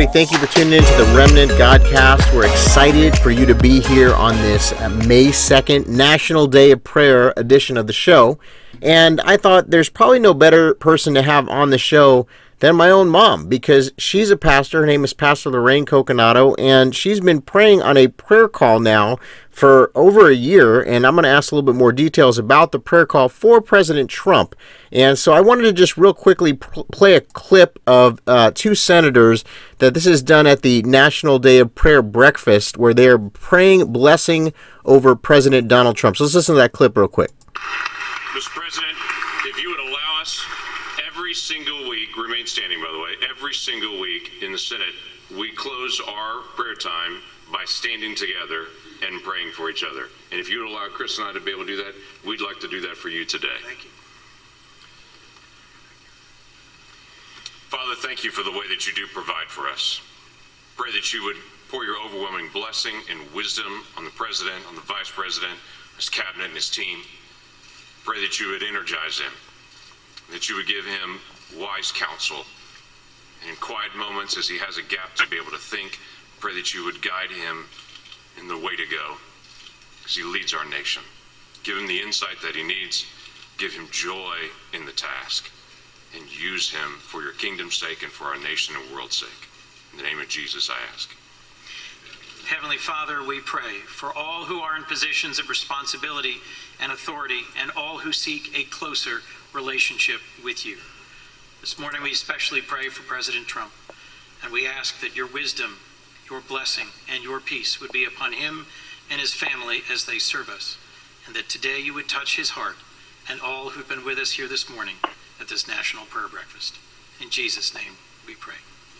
Thank you for tuning in to the Remnant Godcast. We're excited for you to be here on this May 2nd, National Day of Prayer edition of the show. And I thought there's probably no better person to have on the show than my own mom, because she's a pastor. Her name is Pastor Lorraine Coconato, and she's been praying on a prayer call now for over a year, and I'm going to ask a little bit more details about the prayer call for President Trump. And so I wanted to just real quickly play a clip of two senators that this is done at the National Day of Prayer breakfast, where they're praying blessing over President Donald Trump. So let's listen to that clip real quick. Mr. President, if you would allow us, every single week, remain standing by the way, every single week in the Senate, we close our prayer time by standing together and praying for each other. And if you would allow Chris and I to be able to do that, we'd like to do that for you today. Thank you. Father, thank you for the way that you do provide for us. Pray that you would pour your overwhelming blessing and wisdom on the president, on the vice president, his cabinet, and his team. Pray that you would energize him, that you would give him wise counsel. And in quiet moments, as he has a gap to be able to think, pray that you would guide him in the way to go as he leads our nation. Give him the insight that he needs. Give him joy in the task. And use him for your kingdom's sake and for our nation and world's sake. In the name of Jesus, I ask. Heavenly Father, we pray for all who are in positions of responsibility and authority, and all who seek a closer relationship with you. This morning we especially pray for President Trump, and we ask that your wisdom, your blessing, and your peace would be upon him and his family as they serve us, and that today you would touch his heart and all who've been with us here this morning at this National Prayer Breakfast. In Jesus' name we pray.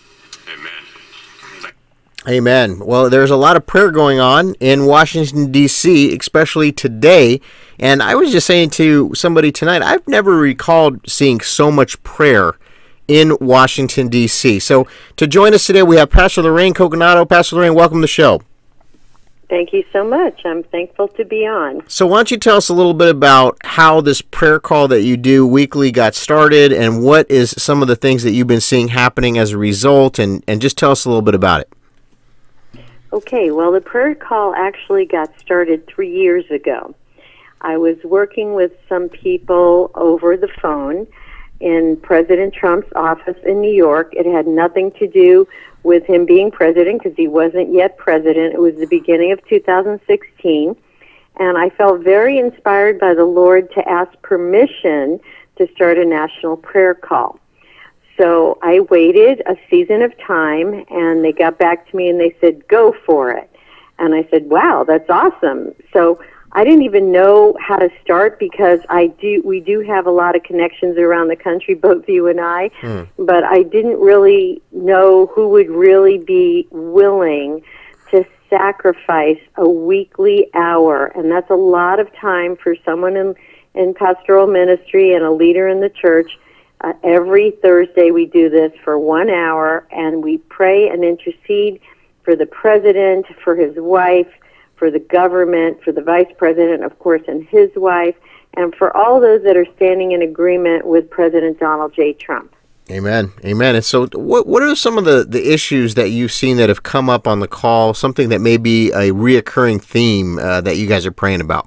Amen. Amen. Well, there's a lot of prayer going on in Washington, D.C., especially today. And I was just saying to somebody tonight, I've never recalled seeing so much prayer in Washington, D.C. So to join us today, we have Pastor Lorraine Coconato. Pastor Lorraine, welcome to the show. Thank you so much. I'm thankful to be on. So why don't you tell us a little bit about how this prayer call that you do weekly got started, and what is some of the things that you've been seeing happening as a result, and just tell us a little bit about it. Okay, well, the prayer call actually got started 3 years ago. I was working with some people over the phone in President Trump's office in New York. It had nothing to do with him being president, because he wasn't yet president. It was the beginning of 2016, and I felt very inspired by the Lord to ask permission to start a national prayer call. So I waited a season of time, and they got back to me and they said, go for it. And I said, wow, that's awesome. So I didn't even know how to start, because we do have a lot of connections around the country, both you and I, but I didn't really know who would really be willing to sacrifice a weekly hour. And that's a lot of time for someone in pastoral ministry and a leader in the church. Every Thursday we do this for 1 hour, and we pray and intercede for the president, for his wife, for the government, for the vice president, of course, and his wife, and for all those that are standing in agreement with President Donald J. Trump. Amen. Amen. And so what are some of the issues that you've seen that have come up on the call, something that may be a reoccurring theme that you guys are praying about?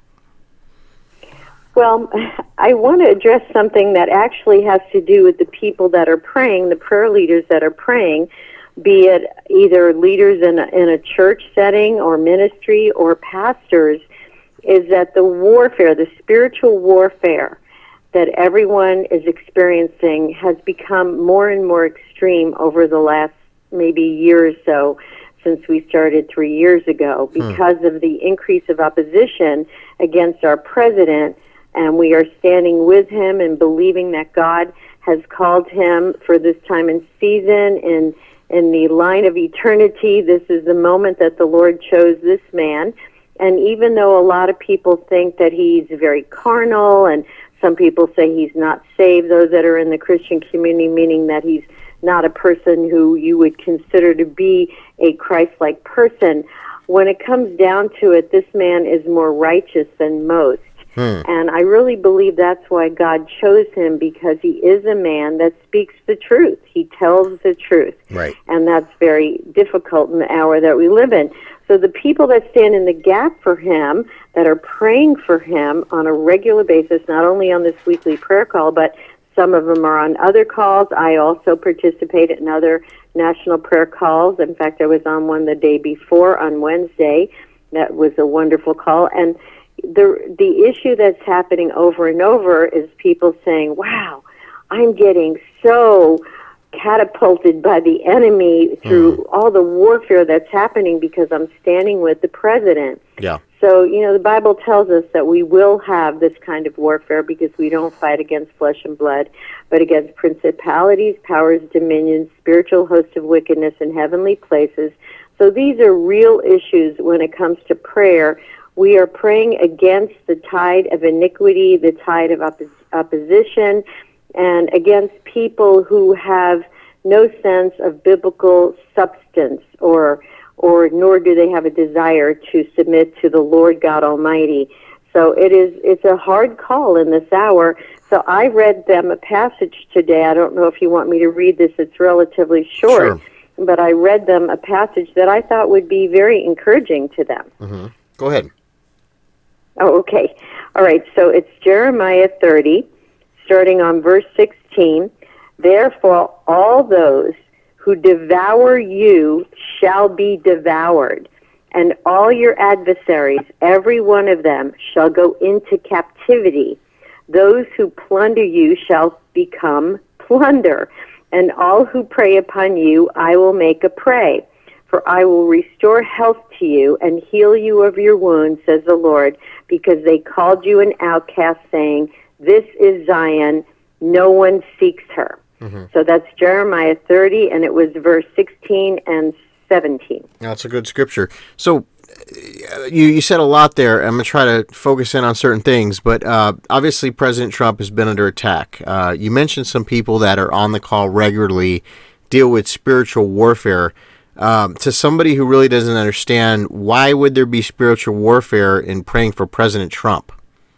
Well, I want to address something that actually has to do with the people that are praying, the prayer leaders that are praying, be it either leaders in a church setting or ministry or pastors, is that the warfare, the spiritual warfare that everyone is experiencing has become more and more extreme over the last maybe year or so, since we started 3 years ago, because of the increase of opposition against our president. And we are standing with him and believing that God has called him for this time and season in the line of eternity. This is the moment that the Lord chose this man. And even though a lot of people think that he's very carnal, and some people say he's not saved, those that are in the Christian community, meaning that he's not a person who you would consider to be a Christ-like person, when it comes down to it, this man is more righteous than most. And I really believe that's why God chose him, because he is a man that speaks the truth. He tells the truth. Right. And that's very difficult in the hour that we live in. So the people that stand in the gap for him, that are praying for him on a regular basis, not only on this weekly prayer call, but some of them are on other calls. I also participate in other national prayer calls. In fact, I was on one the day before on Wednesday. That was a wonderful call. And the issue that's happening over and over is people saying, wow, I'm getting so catapulted by the enemy through all the warfare that's happening because I'm standing with the president. Yeah. So, the Bible tells us that we will have this kind of warfare because we don't fight against flesh and blood, but against principalities, powers, dominions, spiritual hosts of wickedness in heavenly places. So these are real issues when it comes to prayer. We are praying against the tide of iniquity, the tide of opposition, and against people who have no sense of biblical substance or nor do they have a desire to submit to the Lord God Almighty. So it's a hard call in this hour. So I read them a passage today. I don't know if you want me to read this. It's relatively short. Sure. But I read them a passage that I thought would be very encouraging to them. Mm-hmm. Go ahead. Oh, okay. All right. So it's Jeremiah 30, starting on verse 16. Therefore, all those who devour you shall be devoured, and all your adversaries, every one of them, shall go into captivity. Those who plunder you shall become plunder, and all who prey upon you I will make a prey. For I will restore health to you and heal you of your wounds, says the Lord, because they called you an outcast, saying, this is Zion, no one seeks her. Mm-hmm. So that's Jeremiah 30, and it was verse 16 and 17. That's a good scripture. So you said a lot there. I'm going to try to focus in on certain things, but obviously President Trump has been under attack. You mentioned some people that are on the call regularly deal with spiritual warfare. To somebody who really doesn't understand, why would there be spiritual warfare in praying for President Trump?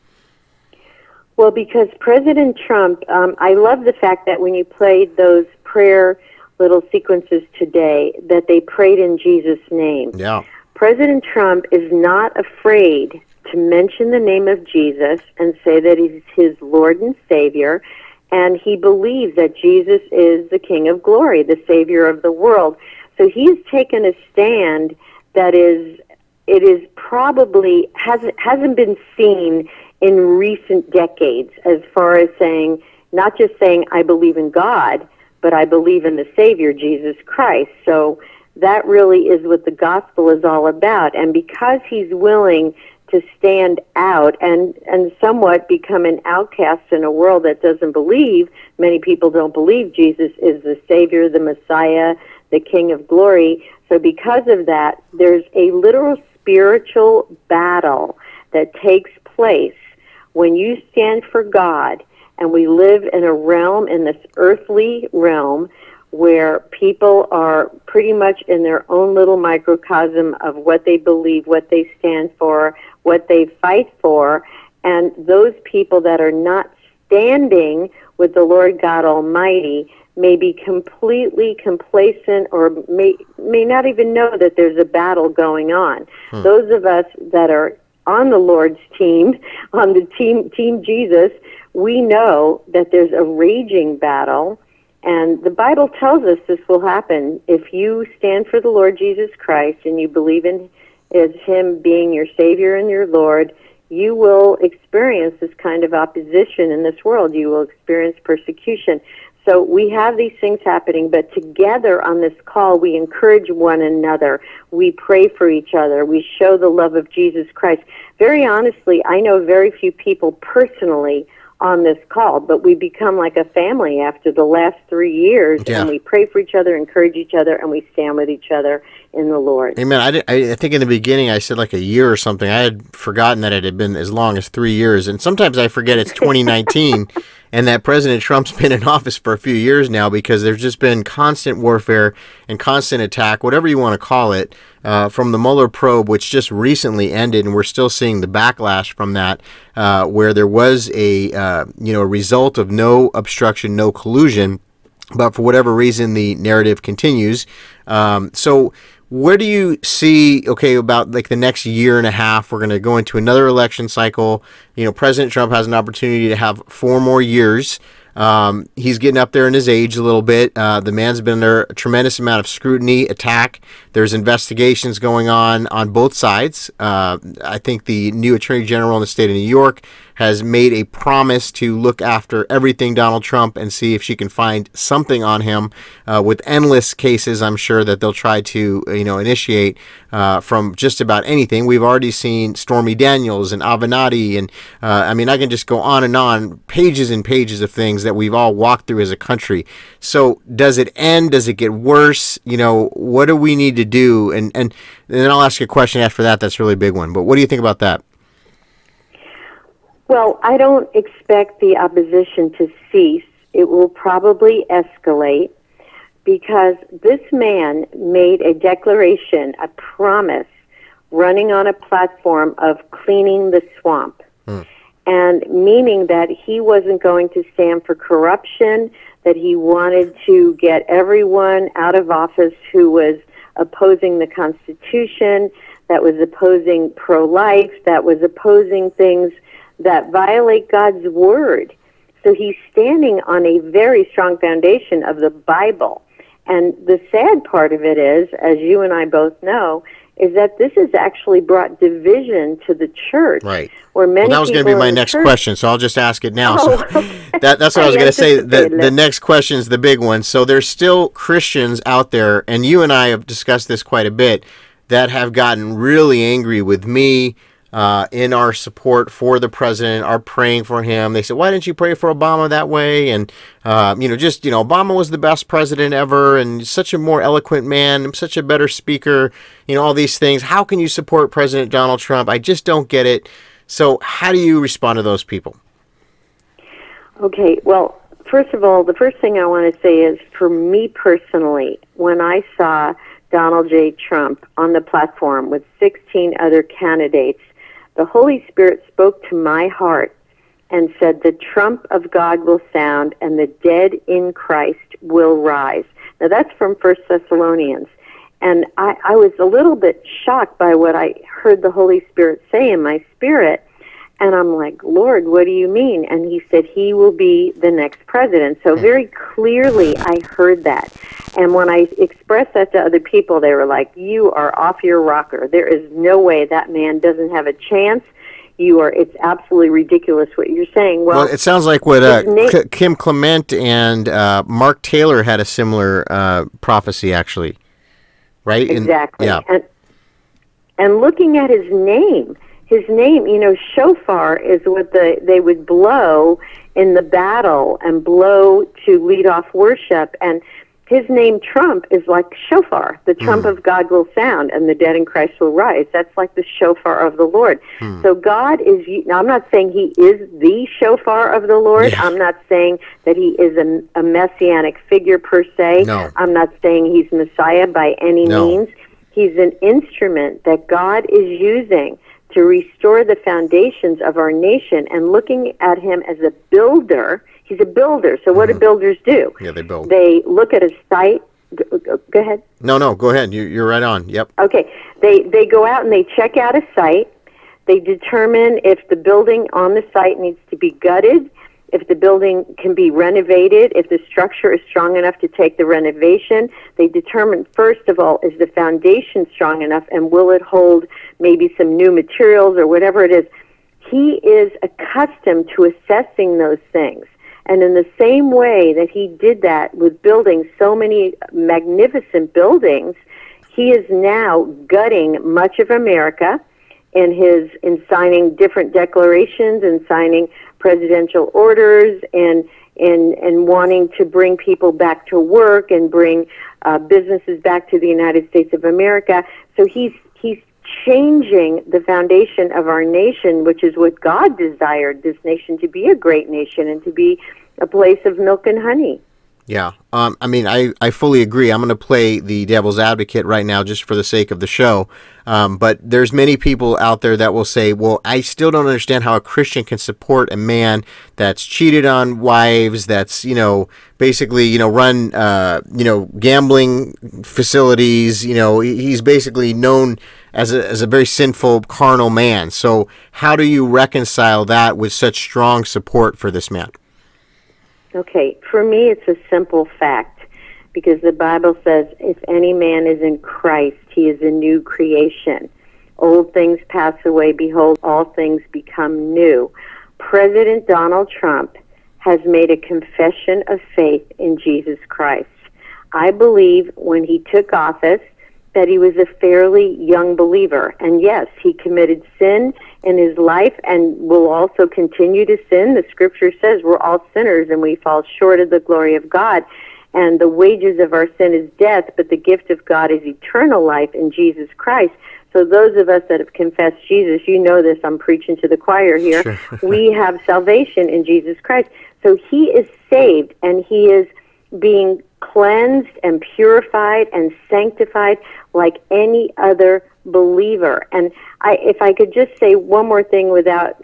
Well, because President Trump, I love the fact that when you played those prayer little sequences today, that they prayed in Jesus' name. Yeah. President Trump is not afraid to mention the name of Jesus and say that he's his Lord and Savior, and he believes that Jesus is the King of Glory, the Savior of the world. So he's taken a stand that it is probably hasn't been seen in recent decades, as far as saying, not just saying, I believe in God, but I believe in the Savior, Jesus Christ. So that really is what the gospel is all about. And because he's willing to stand out and somewhat become an outcast in a world that doesn't believe, many people don't believe Jesus is the Savior, the Messiah, the King of Glory. So because of that, there's a literal spiritual battle that takes place when you stand for God, and we live in a realm, in this earthly realm, where people are pretty much in their own little microcosm of what they believe, what they stand for, what they fight for, and those people that are not standing with the Lord God Almighty may be completely complacent or may not even know that there's a battle going on. Those of us that are on the Lord's team, on the team Jesus, we know that there's a raging battle, and the Bible tells us this will happen. If you stand for the Lord Jesus Christ and you believe in as him being your Savior and your Lord, you will experience this kind of opposition in this world. You will experience persecution. So we have these things happening, but together on this call, we encourage one another. We pray for each other. We show the love of Jesus Christ. Very honestly, I know very few people personally on this call, but we become like a family after the last 3 years, and we pray for each other, encourage each other, and we stand with each other in the Lord. Amen. I think in the beginning I said like a year or something. I had forgotten that it had been as long as 3 years, and sometimes I forget it's 2019 and that President Trump's been in office for a few years now, because there's just been constant warfare and constant attack, whatever you want to call it, from the Mueller probe, which just recently ended, and we're still seeing the backlash from that, where there was a result of no obstruction, no collusion, but for whatever reason the narrative continues. So where do you see, about like the next year and a half, we're going to go into another election cycle. President Trump has an opportunity to have 4 more years. He's getting up there in his age a little bit. The man's been under a tremendous amount of scrutiny, attack. There's investigations going on both sides. I think the new Attorney General in the state of New York has made a promise to look after everything Donald Trump and see if she can find something on him, with endless cases I'm sure that they'll try to initiate from just about anything. We've already seen Stormy Daniels and Avenatti, and I can just go on, pages and pages of things that we've all walked through as a country. So does it end? Does it get worse? What do we need to do? And then I'll ask you a question after that. That's a really big one. But what do you think about that? Well, I don't expect the opposition to cease. It will probably escalate because this man made a declaration, a promise, running on a platform of cleaning the swamp. And meaning that he wasn't going to stand for corruption, that he wanted to get everyone out of office who was opposing the Constitution, that was opposing pro-life, that was opposing things that violate God's word. So he's standing on a very strong foundation of the Bible. And the sad part of it is, as you and I both know, is that this has actually brought division to the church. Right. Where many that was going to be my next question, so I'll just ask it now. That's what I was going to say. The next question is the big one. So there's still Christians out there, and you and I have discussed this quite a bit, that have gotten really angry with me in our support for the president, are praying for him. They said, why didn't you pray for Obama that way? And, Obama was the best president ever and such a more eloquent man, such a better speaker, all these things. How can you support President Donald Trump? I just don't get it. So how do you respond to those people? Okay, well, first of all, the first thing I want to say is, for me personally, when I saw Donald J. Trump on the platform with 16 other candidates, the Holy Spirit spoke to my heart and said, the trump of God will sound and the dead in Christ will rise. Now that's from 1 Thessalonians. And I was a little bit shocked by what I heard the Holy Spirit say in my spirit. And I'm like, Lord, what do you mean? And he said, he will be the next president. So very clearly I heard that. And when I expressed that to other people, they were like, you are off your rocker. There is no way that man doesn't have a chance. It's absolutely ridiculous what you're saying. Well, it sounds like what Kim Clement and Mark Taylor had a similar prophecy, actually. Right? Exactly. Yeah. And looking at his name, shofar is what they would blow in the battle and blow to lead off worship. And his name, Trump, is like shofar. The trump of God will sound, and the dead in Christ will rise. That's like the shofar of the Lord. So God is, now I'm not saying he is the shofar of the Lord. Yeah. I'm not saying that he is a messianic figure per se. No. I'm not saying he's Messiah by any means. He's an instrument that God is using to restore the foundations of our nation, and looking at him as a builder. He's a builder. So what do builders do? Yeah, they build. They look at a site. Go ahead. No, go ahead. You're right on. Yep. Okay. They go out and they check out a site. They determine if the building on the site needs to be gutted, if the building can be renovated, if the structure is strong enough to take the renovation. They determine, first of all, is the foundation strong enough, and will it hold maybe some new materials or whatever it is. He is accustomed to assessing those things. And in the same way that he did that with building so many magnificent buildings, he is now gutting much of America in signing different declarations and signing presidential orders and wanting to bring people back to work and bring businesses back to the United States of America. So he's changing the foundation of our nation, which is what God desired this nation to be, a great nation and to be a place of milk and honey. Yeah. I mean, I fully agree. I'm going to play the devil's advocate right now just for the sake of the show. But there's many people out there that will say, well, I still don't understand how a Christian can support a man that's cheated on wives, that's, basically, run, gambling facilities. He's basically known as a very sinful, carnal man. So how do you reconcile that with such strong support for this man? Okay, for me it's a simple fact, because the Bible says, if any man is in Christ, he is a new creation. Old things pass away, behold, all things become new. President Donald Trump has made a confession of faith in Jesus Christ. I believe when he took office that he was a fairly young believer. And yes, he committed sin in his life and will also continue to sin. The scripture says we're all sinners and we fall short of the glory of God. And the wages of our sin is death, but the gift of God is eternal life in Jesus Christ. So those of us that have confessed Jesus, you know this, I'm preaching to the choir here, sure. We have salvation in Jesus Christ. So he is saved and he is being cleansed and purified and sanctified like any other believer. And if I could just say one more thing without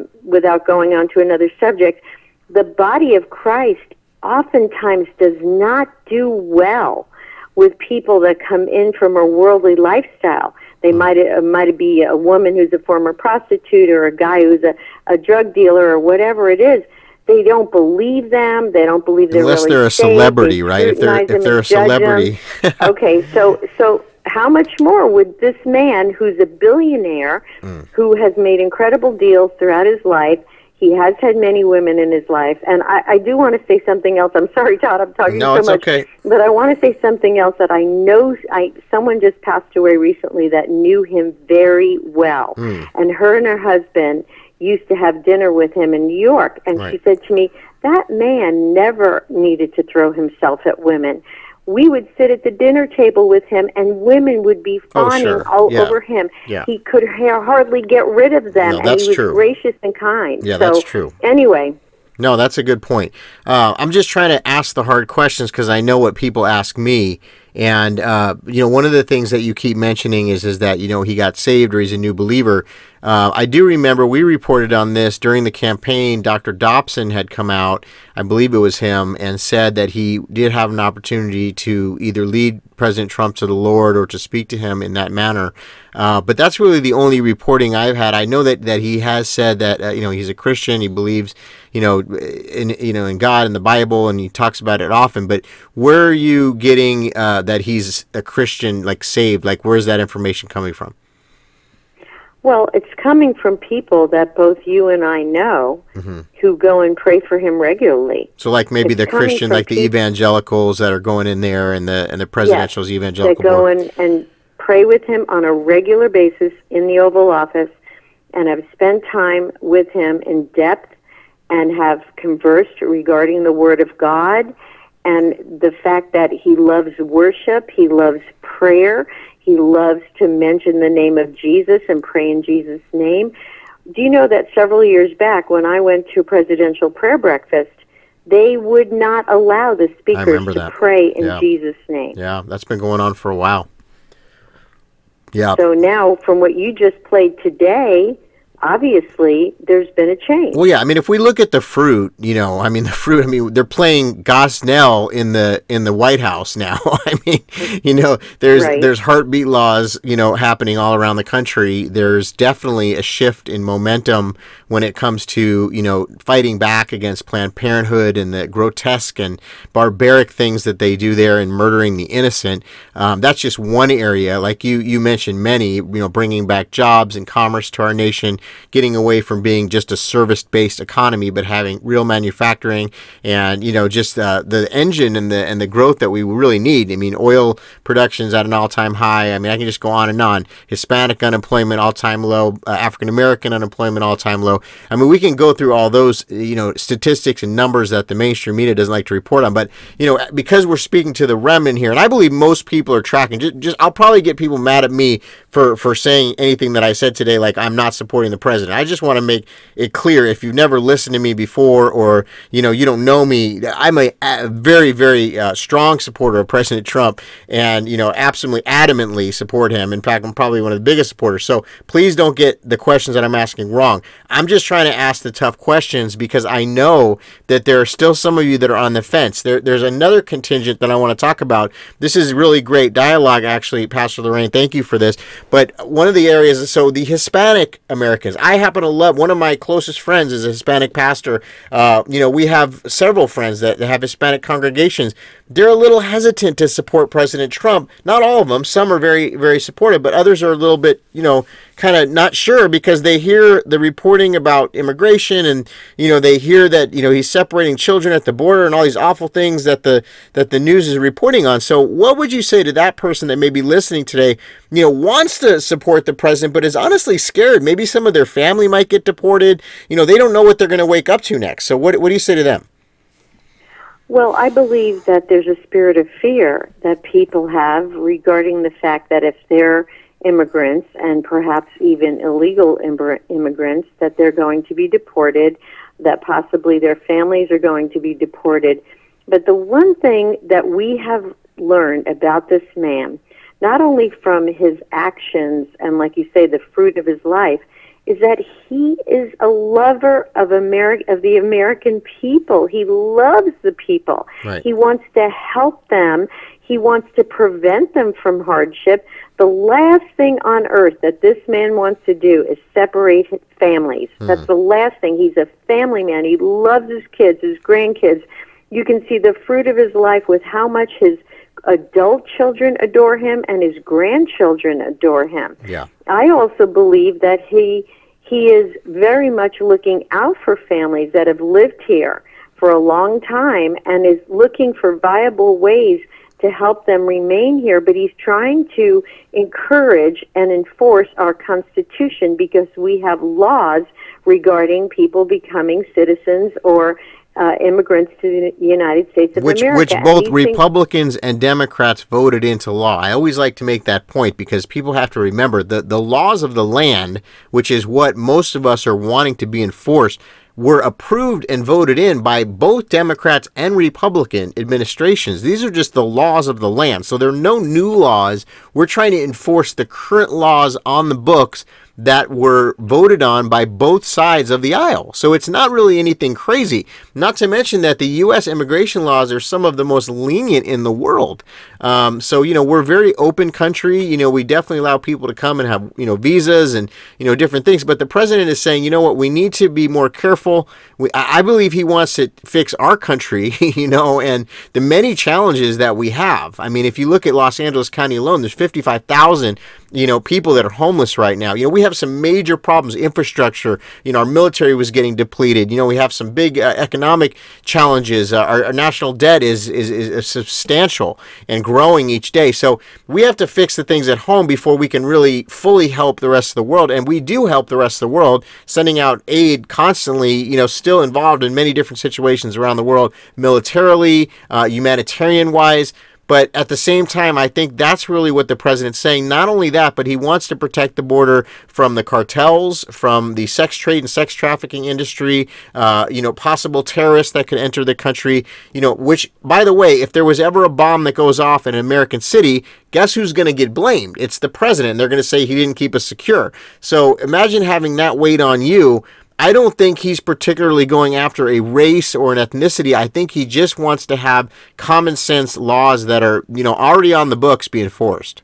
going on to another subject, the body of Christ oftentimes does not do well with people that come in from a worldly lifestyle. They might be a woman who's a former prostitute or a guy who's a drug dealer or whatever it is. They don't believe them. They don't believe they're unless really they're a celebrity, right? If they're a celebrity. Okay, so how much more would this man, who's a billionaire, who has made incredible deals throughout his life, he has had many women in his life, and I do want to say something else. I'm sorry, Todd, I'm talking so much. No, it's okay. But I want to say something else that I know. Someone just passed away recently that knew him very well, and her husband used to have dinner with him in New York, and right. She said to me, that man never needed to throw himself at women. We would sit at the dinner table with him, and women would be fawning over him. Yeah. He could hardly get rid of them, and he was gracious and kind. Yeah, that's true. Anyway. No, that's a good point. I'm just trying to ask the hard questions because I know what people ask me. And, one of the things that you keep mentioning is that, he got saved or he's a new believer. I do remember we reported on this during the campaign. Dr. Dobson had come out, I believe it was him, and said that he did have an opportunity to either lead President Trump to the Lord or to speak to him in that manner. But that's really the only reporting I've had. I know that he has said that, he's a Christian. He believes, in God and the Bible, and he talks about it often. But where are you getting that he's a Christian, like saved? Like, where's that information coming from? Well, it's coming from people that both you and I know who go and pray for him regularly. So like maybe the Christian, like the evangelicals that are going in there and the presidential's evangelical that go in and pray with him on a regular basis in the Oval Office and have spent time with him in depth and have conversed regarding the Word of God and the fact that he loves worship, he loves prayer, he loves to mention the name of Jesus and pray in Jesus' name. Do you know that several years back when I went to a presidential prayer breakfast, they would not allow the speakers to pray in Jesus' name? Yeah, that's been going on for a while. Yeah. So now, from what you just played today, obviously, there's been a change. Well, yeah. I mean, if we look at the fruit, they're playing Gosnell in the White House now. There's heartbeat laws, happening all around the country. There's definitely a shift in momentum when it comes to, fighting back against Planned Parenthood and the grotesque and barbaric things that they do there and murdering the innocent. That's just one area. Like you mentioned many, bringing back jobs and commerce to our nation, getting away from being just a service-based economy, but having real manufacturing and, just the engine and the growth that we really need. I mean, oil production's at an all-time high. I mean, I can just go on and on. Hispanic unemployment, all-time low. African-American unemployment, all-time low. I mean, we can go through all those, statistics and numbers that the mainstream media doesn't like to report on. But, because we're speaking to the remnant here, and I believe most people are tracking, I'll probably get people mad at me for saying anything that I said today, like I'm not supporting the the president. I just want to make it clear, if you've never listened to me before, or you don't know me, I'm a very, very strong supporter of President Trump, and absolutely adamantly support him. In fact, I'm probably one of the biggest supporters. So please don't get the questions that I'm asking wrong. I'm just trying to ask the tough questions because I know that there are still some of you that are on the fence. There's another contingent that I want to talk about. This is really great dialogue, actually, Pastor Lorraine. Thank you for this. But one of the areas, so the Hispanic Americans, I happen to love, one of my closest friends is a Hispanic pastor. We have several friends that have Hispanic congregations. They're a little hesitant to support President Trump. Not all of them. Some are very, very supportive, but others are a little bit, kind of not sure because they hear the reporting about immigration, and they hear that he's separating children at the border and all these awful things that the news is reporting on. So what would you say to that person that may be listening today, wants to support the president but is honestly scared? Maybe some of their family might get deported. They don't know what they're going to wake up to next. So what do you say to them? Well, I believe that there's a spirit of fear that people have regarding the fact that if they're immigrants, and perhaps even illegal immigrants, that they're going to be deported, that possibly their families are going to be deported. But the one thing that we have learned about this man, not only from his actions and, like you say, the fruit of his life, is that he is a lover of the American people. He loves the people. Right. He wants to help them. He wants to prevent them from hardship. The last thing on earth that this man wants to do is separate his families. That's the last thing. He's a family man. He loves his kids, his grandkids. You can see the fruit of his life with how much his adult children adore him and his grandchildren adore him. Yeah. I also believe that he is very much looking out for families that have lived here for a long time and is looking for viable ways to help them remain here, but he's trying to encourage and enforce our Constitution because we have laws regarding people becoming citizens or immigrants to the United States of America. Which both Republicans and Democrats voted into law. I always like to make that point because people have to remember the laws of the land, which is what most of us are wanting to be enforced, were approved and voted in by both Democrats and Republican administrations. These are just the laws of the land. So there are no new laws. We're trying to enforce the current laws on the books that were voted on by both sides of the aisle. So it's not really anything crazy. Not to mention that the U.S. immigration laws are some of the most lenient in the world. So, we're a very open country. We definitely allow people to come and have, visas and, different things. But the president is saying, we need to be more careful. I believe he wants to fix our country, and the many challenges that we have. I mean, if you look at Los Angeles County alone, there's 55,000 people that are homeless right now. We have some major problems, infrastructure. Our military was getting depleted. We have some big economic challenges. Our national debt is substantial and growing each day. So we have to fix the things at home before we can really fully help the rest of the world. And we do help the rest of the world, sending out aid constantly, still involved in many different situations around the world, militarily, humanitarian-wise. But at the same time, I think that's really what the president's saying. Not only that, but he wants to protect the border from the cartels, from the sex trade and sex trafficking industry, possible terrorists that could enter the country, which, by the way, if there was ever a bomb that goes off in an American city, guess who's going to get blamed? It's the president. They're going to say he didn't keep us secure. So imagine having that weight on you. I don't think he's particularly going after a race or an ethnicity. I think he just wants to have common sense laws that are, already on the books be enforced.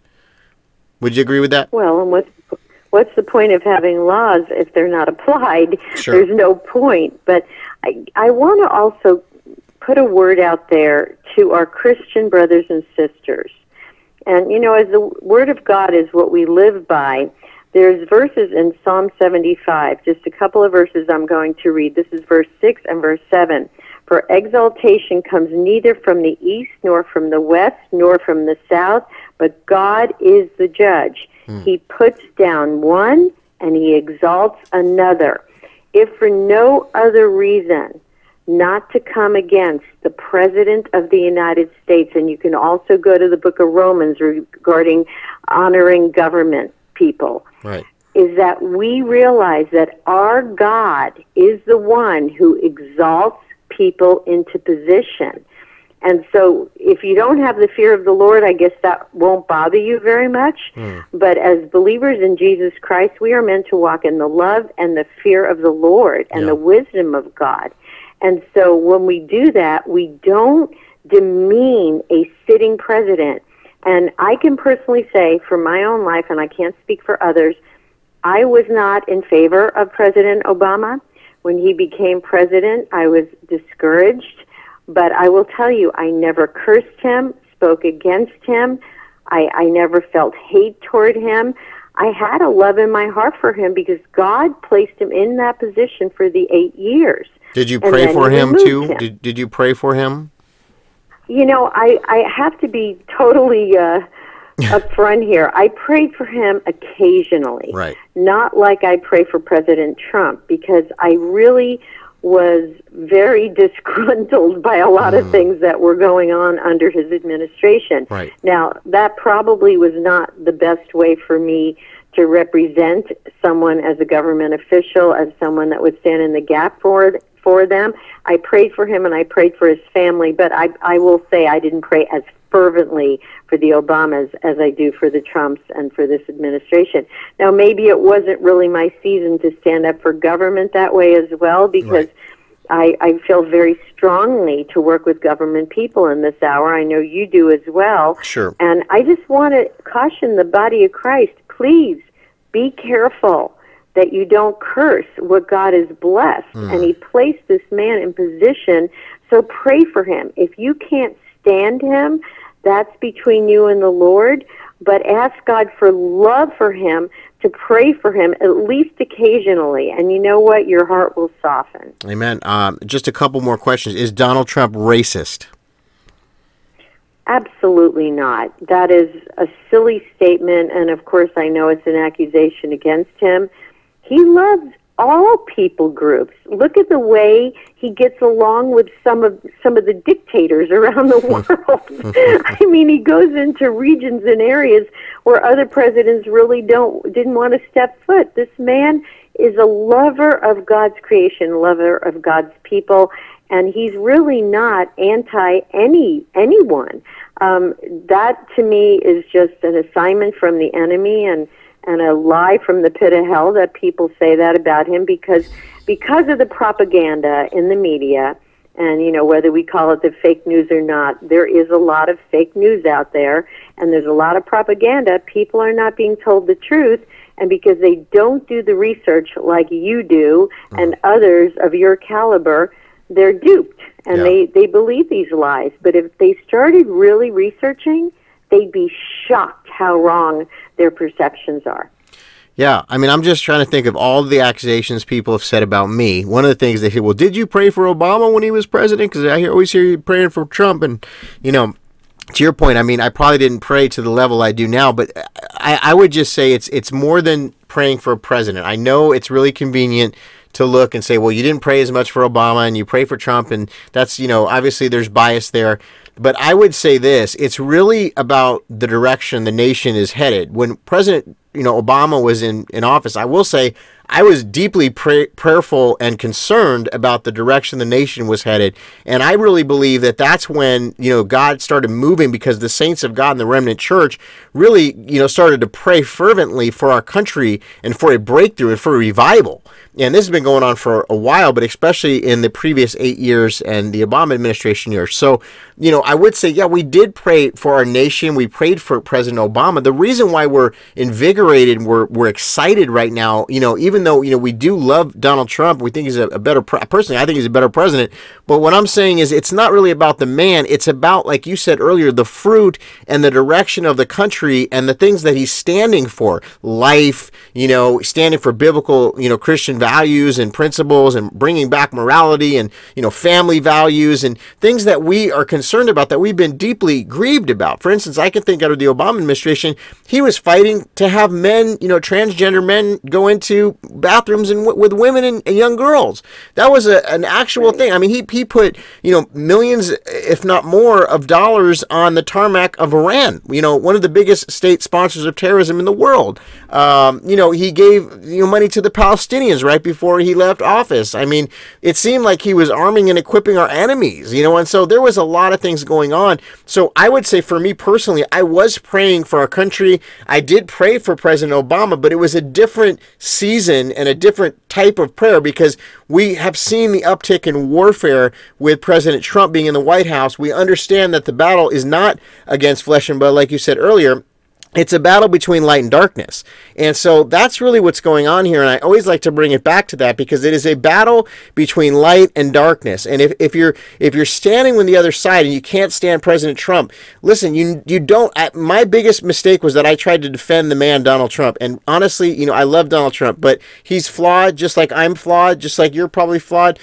Would you agree with that? Well, and what's the point of having laws if they're not applied? Sure. There's no point. But I want to also put a word out there to our Christian brothers and sisters. And, as the Word of God is what we live by, there's verses in Psalm 75, just a couple of verses I'm going to read. This is verse 6 and verse 7. For exaltation comes neither from the east, nor from the west, nor from the south, but God is the judge. He puts down one, and he exalts another. If for no other reason, not to come against the President of the United States, and you can also go to the book of Romans regarding honoring government people. Right. Is is that we realize that our God is the one who exalts people into position. And so if you don't have the fear of the Lord, I guess that won't bother you very much. But as believers in Jesus Christ, we are meant to walk in the love and the fear of the Lord and the wisdom of God. And so when we do that, we don't demean a sitting president. And I can personally say for my own life, and I can't speak for others, I was not in favor of President Obama. When he became president, I was discouraged. But I will tell you, I never cursed him, spoke against him. I never felt hate toward him. I had a love in my heart for him because God placed him in that position for the 8 years. Did you pray for him too? Did you pray for him? You know, I have to be totally upfront here. I prayed for him occasionally. Right. Not like I pray for President Trump, because I really was very disgruntled by a lot of things that were going on under his administration. Right. Now, that probably was not the best way for me to represent someone as a government official, as someone that would stand in the gap for them. I prayed for him and I prayed for his family, but I will say I didn't pray as fervently for the Obamas as I do for the Trumps and for this administration. Now, maybe it wasn't really my season to stand up for government that way as well, because I feel very strongly to work with government people in this hour. I know you do as well. Sure. And I just want to caution the body of Christ, please be careful that you don't curse what God has blessed. And he placed this man in position, so pray for him. If you can't stand him, that's between you and the Lord, but ask God for love for him, to pray for him at least occasionally, and you know what? Your heart will soften. Amen. Just a couple more questions. Is Donald Trump racist? Absolutely not. That is a silly statement, and of course I know it's an accusation against him. He loves all people groups. Look at the way he gets along with some of the dictators around the world. I mean, he goes into regions and areas where other presidents really didn't want to step foot. This man is a lover of God's creation, lover of God's people, and he's really not anti anyone. That to me is just an assignment from the enemy and a lie from the pit of hell that people say that about him because of the propaganda in the media. And, you know, whether we call it the fake news or not, there is a lot of fake news out there, and there's a lot of propaganda. People are not being told the truth, and because they don't do the research like you do and others of your caliber, they're duped, and they believe these lies. But if they started really researching, they'd be shocked how wrong their perceptions are. Yeah, I mean, I'm just trying to think of all the accusations people have said about me. One of the things they say, well, did you pray for Obama when he was president? Because I always hear you praying for Trump. And, you know, to your point, I mean, I probably didn't pray to the level I do now, but I would just say it's more than praying for a president. I know it's really convenient to look and say, well, you didn't pray as much for Obama and you pray for Trump, and that's, you know, obviously there's bias there. But I would say this, it's really about the direction the nation is headed. When President, you know, Obama was in office, I will say I was deeply prayerful and concerned about the direction the nation was headed. And I really believe that that's when, you know, God started moving, because the saints of God in the remnant church really, you know, started to pray fervently for our country and for a breakthrough and for a revival. And this has been going on for a while, but especially in the previous 8 years and the Obama administration years. So, you know, I would say, yeah, we did pray for our nation. We prayed for President Obama. The reason why we're invigorated and we're excited right now, you know, even though, you know, we do love Donald Trump, we think he's a better, personally, I think he's a better president. But what I'm saying is it's not really about the man. It's about, like you said earlier, the fruit and the direction of the country and the things that he's standing for. Life, you know, standing for biblical, you know, Christian values and principles and bringing back morality and, you know, family values and things that we are concerned concerned about, that we've been deeply grieved about. For instance, I can think out of the Obama administration, he was fighting to have men, transgender men, go into bathrooms with women and young girls. That was an actual thing. I mean, he put, millions, if not more, of dollars on the tarmac of Iran, one of the biggest state sponsors of terrorism in the world. He gave money to the Palestinians right before he left office. I mean, it seemed like he was arming and equipping our enemies, and so there was a lot of things going on. So I would say, for me personally, I was praying for our country. I did pray for President Obama, but it was a different season and a different type of prayer, because we have seen the uptick in warfare with President Trump being in the White House. We understand that the battle is not against flesh and blood, like you said earlier. It's a battle between light and darkness. And so that's really what's going on here. And I always like to bring it back to that, because it is a battle between light and darkness. And if you're standing with the other side and you can't stand President Trump, listen, you don't. My biggest mistake was that I tried to defend the man Donald Trump. And honestly, I love Donald Trump, but he's flawed, just like I'm flawed, just like you're probably flawed.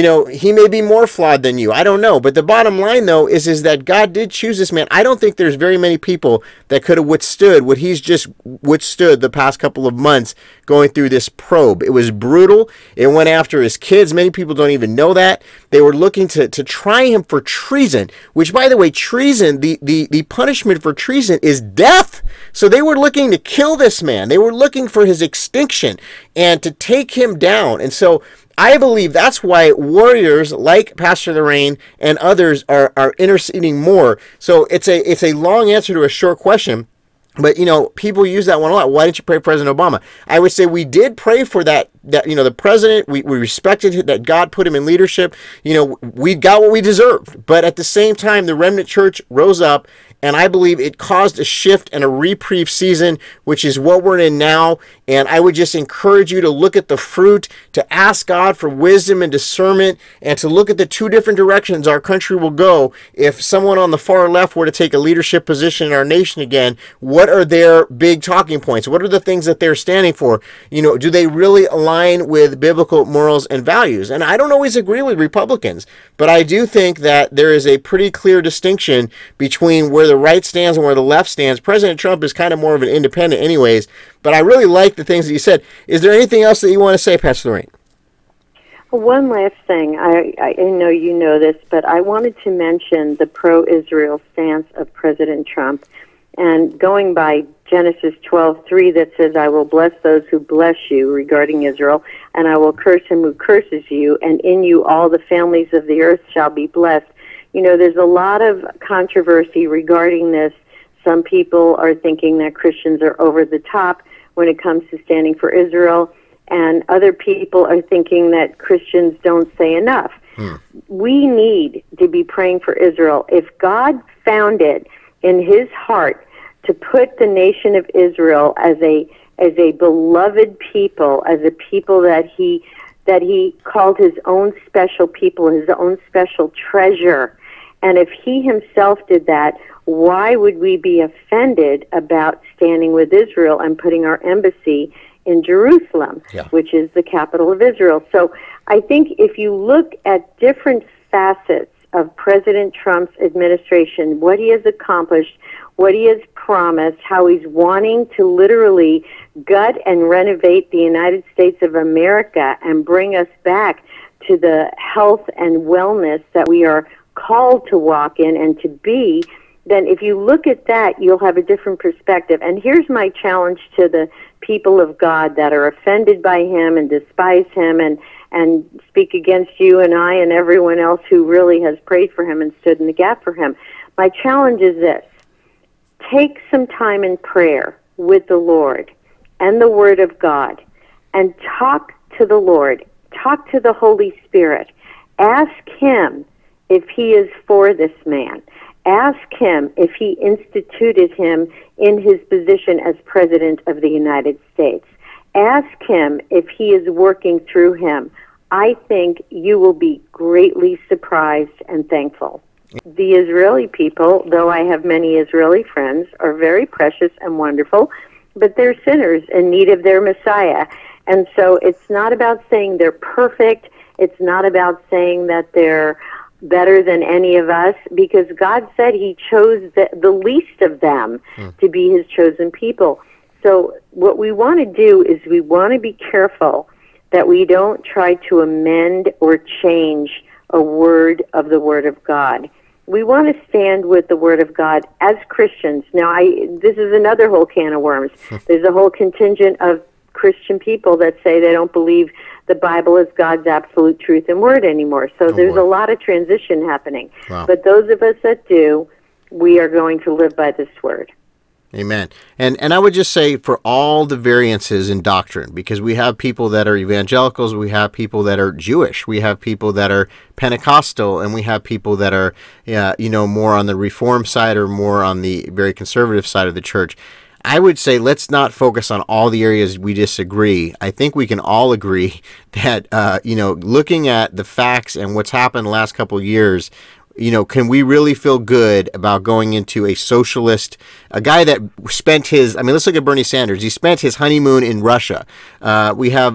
He may be more flawed than you. I don't know. But the bottom line, though, is that God did choose this man. I don't think there's very many people that could have withstood what he's just withstood the past couple of months going through this probe. It was brutal. It went after his kids. Many people don't even know that. They were looking to try him for treason, which, by the way, treason, the punishment for treason is death. So they were looking to kill this man. They were looking for his extinction and to take him down. And so I believe that's why warriors like Pastor Lorraine and others are interceding more. So it's a long answer to a short question. But, people use that one a lot. Why didn't you pray for President Obama? I would say we did pray for that the president. We respected that God put him in leadership. We got what we deserved. But at the same time, the Remnant Church rose up, and I believe it caused a shift and a reprieve season, which is what we're in now. And I would just encourage you to look at the fruit, to ask God for wisdom and discernment, and to look at the two different directions our country will go if someone on the far left were to take a leadership position in our nation again. What are their big talking points? What are the things that they're standing for? Do they really align with biblical morals and values? And I don't always agree with Republicans, but I do think that there is a pretty clear distinction between where the right stands and where the left stands. President Trump is kind of more of an independent anyways, but I really like the things that you said. Is there anything else that you want to say, Pastor Lorraine? One last thing. I know you know this, but I wanted to mention the pro-Israel stance of President Trump. And going by Genesis 12:3, that says, I will bless those who bless you, regarding Israel, and I will curse him who curses you, and in you all the families of the earth shall be blessed. There's a lot of controversy regarding this. Some people are thinking that Christians are over the top when it comes to standing for Israel, and other people are thinking that Christians don't say enough. We need to be praying for Israel. If God found it in his heart to put the nation of Israel as a beloved people, as a people that he called his own special people, his own special treasure, and if he himself did that, why would we be offended about standing with Israel and putting our embassy in Jerusalem, which is the capital of Israel? So I think if you look at different facets of President Trump's administration, what he has accomplished, what he has promised, how he's wanting to literally gut and renovate the United States of America and bring us back to the health and wellness that we are called to walk in and to be, then if you look at that, you'll have a different perspective. And here's my challenge to the people of God that are offended by him and despise him and speak against you and I and everyone else who really has prayed for him and stood in the gap for him. My challenge is this: take some time in prayer with the Lord and the Word of God and talk to the Lord, talk to the Holy Spirit, ask him if he is for this man. Ask him if he instituted him in his position as President of the United States. Ask him if he is working through him. I think you will be greatly surprised and thankful. The Israeli people, though I have many Israeli friends, are very precious and wonderful, but they're sinners in need of their Messiah. And so it's not about saying they're perfect. It's not about saying that they're better than any of us, because God said he chose the least of them to be his chosen people. So what we want to do is we want to be careful that we don't try to amend or change a word of the Word of God. We want to stand with the Word of God as Christians. Now, this is another whole can of worms. There's a whole contingent of Christian people that say they don't believe the Bible is God's absolute truth and word anymore. So there's a lot of transition happening. Wow. But those of us that do, we are going to live by this word. Amen. And I would just say for all the variances in doctrine, because we have people that are evangelicals, we have people that are Jewish, we have people that are Pentecostal, and we have people that are, more on the Reform side or more on the very conservative side of the church. I would say let's not focus on all the areas we disagree. I think we can all agree that, looking at the facts and what's happened the last couple of years, can we really feel good about going into a socialist, a guy that spent let's look at Bernie Sanders. He spent his honeymoon in Russia. We have,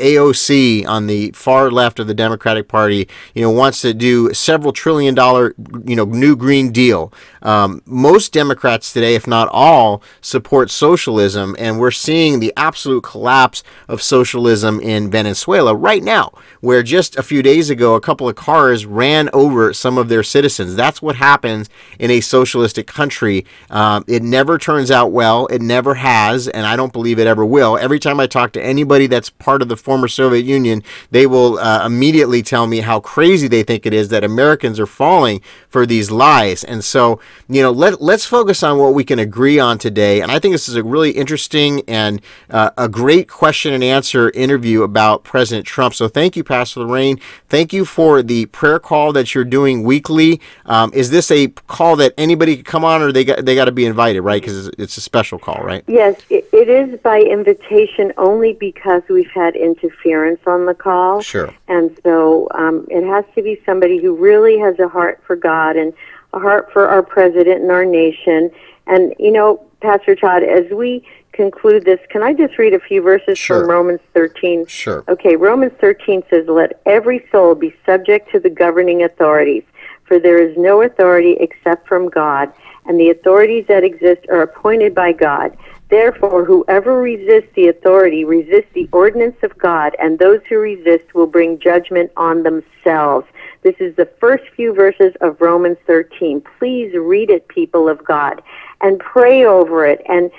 AOC on the far left of the Democratic Party, wants to do several $1 trillion, new Green Deal. Most Democrats today, if not all, support socialism, and we're seeing the absolute collapse of socialism in Venezuela right now, where just a few days ago, a couple of cars ran over some of their citizens. That's what happens in a socialistic country. It never turns out well. It never has, and I don't believe it ever will. Every time I talk to anybody that's part of the former Soviet Union, they will immediately tell me how crazy they think it is that Americans are falling for these lies. And so, let's focus on what we can agree on today. And I think this is a really interesting and a great question and answer interview about President Trump. So thank you, Pastor Lorraine. Thank you for the prayer call that you're doing weekly. Is this a call that anybody can come on, or they got to be invited, right? Because it's a special call, right? Yes, it is by invitation only because we've had interference on the call. Sure. And so it has to be somebody who really has a heart for God and a heart for our president and our nation. And, Pastor Todd, as we conclude this, can I just read a few verses Sure. from Romans 13? Sure. Okay, Romans 13 says, "Let every soul be subject to the governing authorities, for there is no authority except from God, and the authorities that exist are appointed by God. Therefore, whoever resists the authority resists the ordinance of God, and those who resist will bring judgment on themselves." This is the first few verses of Romans 13. Please read it, people of God, and pray over it. And,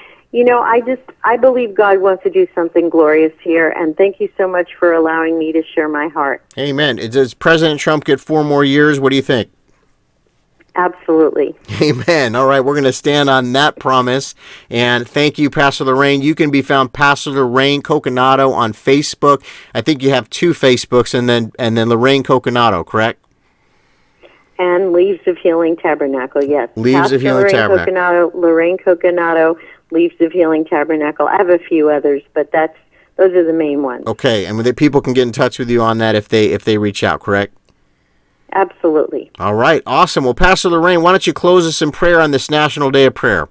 I believe God wants to do something glorious here, and thank you so much for allowing me to share my heart. Amen. Does President Trump get 4 more years? What do you think? Absolutely. Amen. All right, we're going to stand on that promise. And thank you, Pastor Lorraine. You can be found Pastor Lorraine Coconato on Facebook. I think you have 2 Facebooks, and then Lorraine Coconato, correct? And Leaves of Healing Tabernacle, yes. Leaves of Healing Tabernacle. Lorraine Coconato, Leaves of Healing Tabernacle. I have a few others, but those are the main ones. Okay, and people can get in touch with you on that if they reach out, correct? Absolutely. All right, awesome. Well, Pastor Lorraine, why don't you close us in prayer on this National Day of Prayer?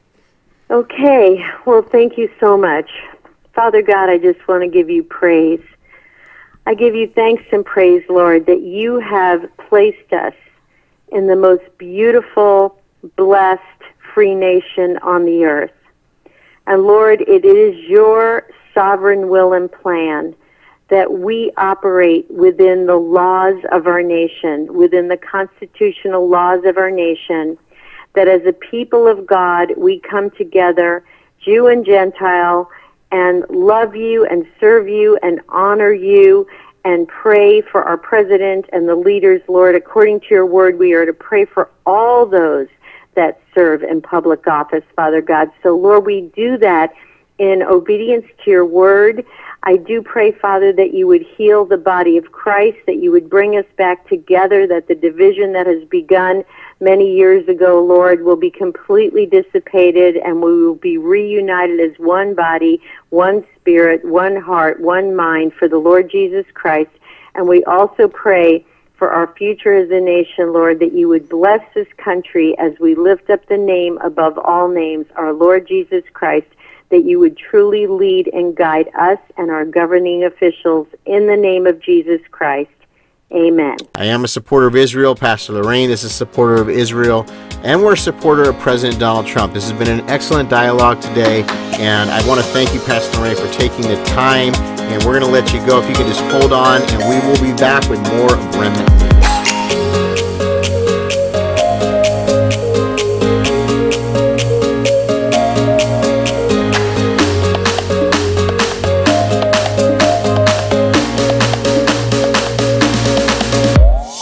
Okay, well, thank you so much. Father God, I just want to give you praise. I give you thanks and praise, Lord, that you have placed us in the most beautiful, blessed, free nation on the earth. And Lord, it is your sovereign will and plan that we operate within the laws of our nation, within the constitutional laws of our nation, that as a people of God, we come together, Jew and Gentile, and love you and serve you and honor you and pray for our president and the leaders, Lord. According to your word, we are to pray for all those that serve in public office, Father God. So, Lord, we do that in obedience to your word. I do pray, Father, that you would heal the body of Christ, that you would bring us back together, that the division that has begun many years ago, Lord, will be completely dissipated, and we will be reunited as one body, one spirit, one heart, one mind for the Lord Jesus Christ. And we also pray for our future as a nation, Lord, that you would bless this country as we lift up the name above all names, our Lord Jesus Christ, that you would truly lead and guide us and our governing officials in the name of Jesus Christ. Amen. I am a supporter of Israel. Pastor Lorraine is a supporter of Israel. And we're a supporter of President Donald Trump. This has been an excellent dialogue today. And I want to thank you, Pastor Lorraine, for taking the time. And we're going to let you go. If you can just hold on, and we will be back with more of Remnant News.